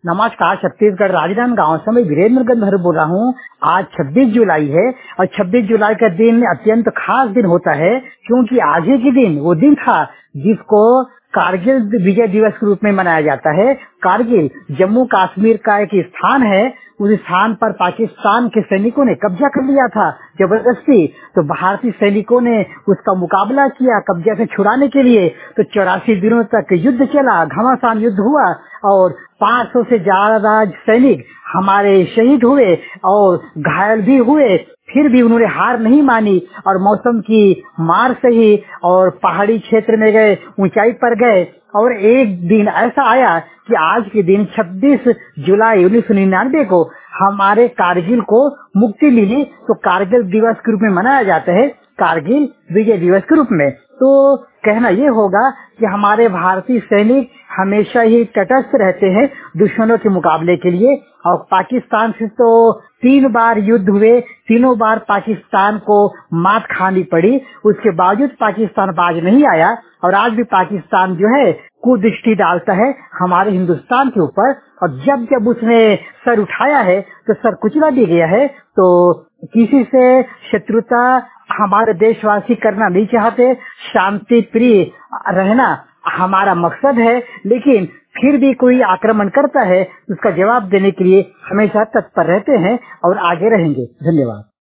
नमस्कार, छत्तीसगढ़ राजनांदगांव से मैं वीरेंद्र गंधर्व बोल रहा हूँ। आज 26 जुलाई है और 26 जुलाई का दिन अत्यंत खास दिन होता है, क्योंकि आज ही के दिन वो दिन था जिसको कारगिल विजय दिवस के रूप में मनाया जाता है। कारगिल जम्मू कश्मीर का एक स्थान है। उस स्थान पर पाकिस्तान के सैनिकों ने कब्जा कर लिया था जबरदस्ती। तो भारतीय सैनिकों ने उसका मुकाबला किया कब्जा से छुड़ाने के लिए। तो 84 दिनों तक युद्ध चला, घमासान युद्ध हुआ और 500 से ज्यादा सैनिक हमारे शहीद हुए और घायल भी हुए। फिर भी उन्होंने हार नहीं मानी और मौसम की मार सही और पहाड़ी क्षेत्र में गए, ऊंचाई पर गए। और एक दिन ऐसा आया कि आज के दिन 26 जुलाई 1999 को हमारे कारगिल को मुक्ति मिली। तो कारगिल दिवस के रूप में मनाया जाता है, कारगिल विजय दिवस के रूप में। तो कहना ये होगा कि हमारे भारतीय सैनिक हमेशा ही तटस्थ रहते हैं दुश्मनों के मुकाबले के लिए। और पाकिस्तान से तो 3 बार युद्ध हुए, तीनों बार पाकिस्तान को मात खानी पड़ी। उसके बावजूद पाकिस्तान बाज नहीं आया और आज भी पाकिस्तान जो है कुदृष्टि डालता है हमारे हिंदुस्तान के ऊपर। और जब जब उसने सर उठाया है तो सर कुचला भी गया है। तो किसी से शत्रुता हमारे देशवासी करना नहीं चाहते, शांति प्रिय रहना हमारा मकसद है। लेकिन फिर भी कोई आक्रमण करता है, उसका जवाब देने के लिए हमेशा तत्पर रहते हैं और आगे रहेंगे। धन्यवाद।